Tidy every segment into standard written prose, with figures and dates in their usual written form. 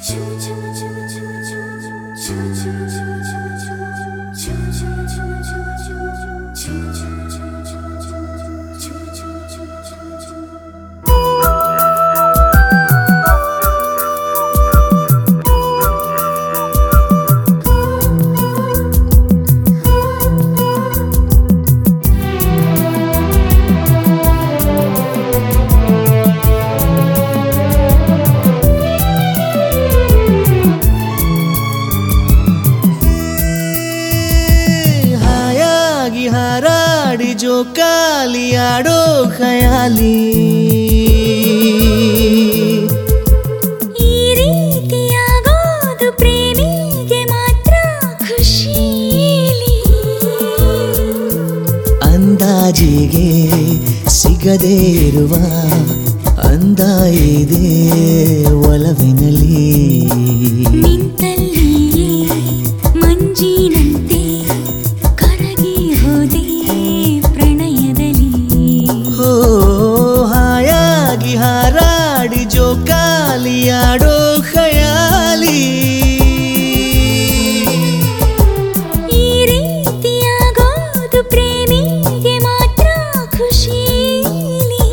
हाराड़ी जो काली आड़ो खयाली ಈ ರೀತಿಯಾಗೋದು ಪ್ರೇಮಿಗೆ ಮಾತ್ರ ಖುಷೀಲಿ ಅಂದಾಜಿಗೆ ಸಿಗದೇ ಇರುವ ಅಂದ ಇದೆ ಒಲವಿನಲಿ ನಿಂತಲ್ಲಿಯೇ ಮಂಜಿನಂತೆ ಕರಗಿ ಹೋದೆ ಪ್ರಣಯದಲ್ಲಿ ಹೋ ಹಾಯಾಗಿ ಹಾರಾಡಿ ಜೋಕಾಲಿ ಆಡೋ ಖಯಾಲಿ ಈ ರೀತಿಯಾಗೋದು ಪ್ರೇಮಿಗೆ ಮಾತ್ರ ಖುಷೀಲಿ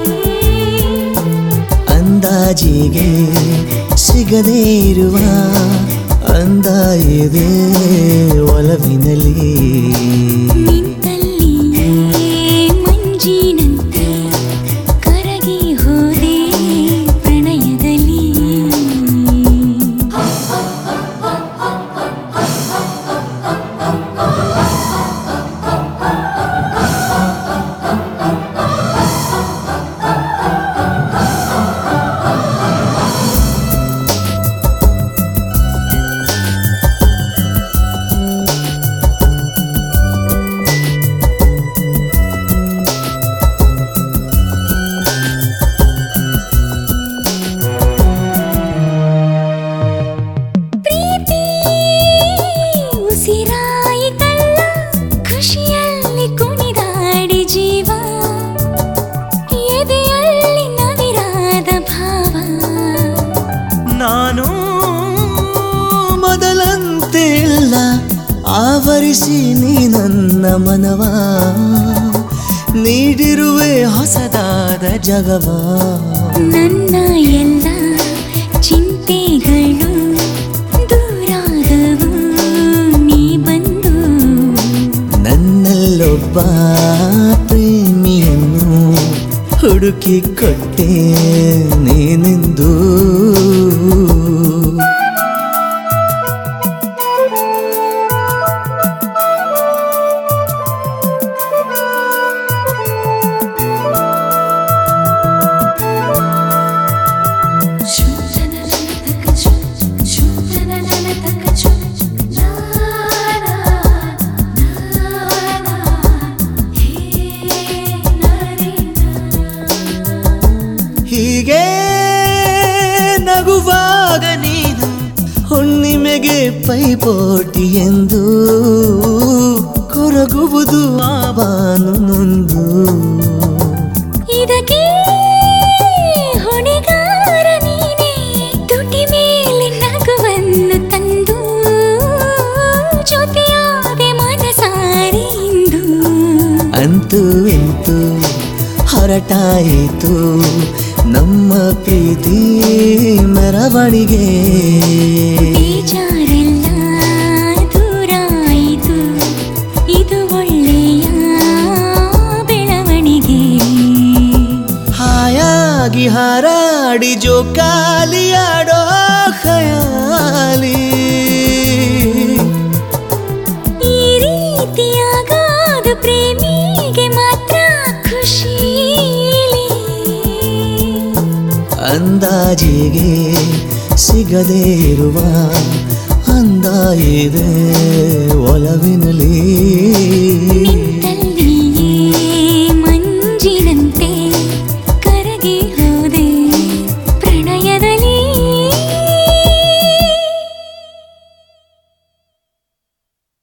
ಅಂದಾಜಿಗೆ ಸಿಗದೇ ಇರುವ ಅಂದ ಇದೆ ಒಲವಿನಲಿ ನಿಂತಲ್ಲಿಯೇ ಮಂಜಿನಂತೆ ಕರಗಿ ಹೋದೆ ಪ್ರಣಯದಲ್ಲಿ ಪ್ರೀತಿ ಉಸಿರಾಯಿತಲ್ಲ ಖುಷಿಯಲ್ಲಿ ಕುಣಿದಾಡಿ ಜೀವ ಎದೆಯಲ್ಲಿ ನವಿರಾದ ಭಾವ ನಾನು ಮೊದಲಂತೆ ಇಲ್ಲ ಆವರಿಸಿ ನೀ ನನ್ನ ಮನವ ನೀಡಿರುವೆ ಹೊಸದಾದ ಜಗವ ನನ್ನ ಎಲ್ಲ ಚಿಂತೆಗಳು ದೂರಾದವು ನೀ ಬಂದು ನನ್ನಲ್ಲೊಬ್ಬ ಪ್ರೇಮಿಯನ್ನು ಹುಡುಕಿ ಕೊಟ್ಟೆ ನೀನೆಂದು ಹೀಗೆ ನಗುವಾಗ ನೀನು ಹುಣ್ಣಿಮೆಗೆ ಪೈಪೋಟಿ ಎಂದು ಕೊರಗುವುದು ಆವಾನು ನೊಂದು ಇದಕ್ಕೆ ಹೊಣೆಗಾರ ನೀನೇ ತುಟಿ ಮೇಲೆ ನಗುವನ್ನು ತಂದು ಜೊತೆಯಾದೆ ಮನಸಾರೆ ಇಂದು ಅಂತೂ ಇಂತೂ ಹೊರಟಾಯಿತು ನಮ್ಮ ಪ್ರೀತಿ ಮೆರವಣಿಗೆ ಬೇಜಾರೆಲ್ಲ ದೂರಾಯಿತು ಇದು ಒಳ್ಳೆಯ ಬೆಳವಣಿಗೆ ಹಾಯಾಗಿ ಹಾರಾಡಿ ಜೋಕಾಲಿ ಆಡೋ ಖಯಾಲಿ ಈ ರೀತಿಯಾಗೋದು ಪ್ರೇಮಿಗೆ ಮಾತ್ರ ಖುಷೀಲಿ ಅಂದಾಜಿಗೆ ಸಿಗದೇ ಇರುವ ಅಂದ ಇದೆ ಒಲವಿನ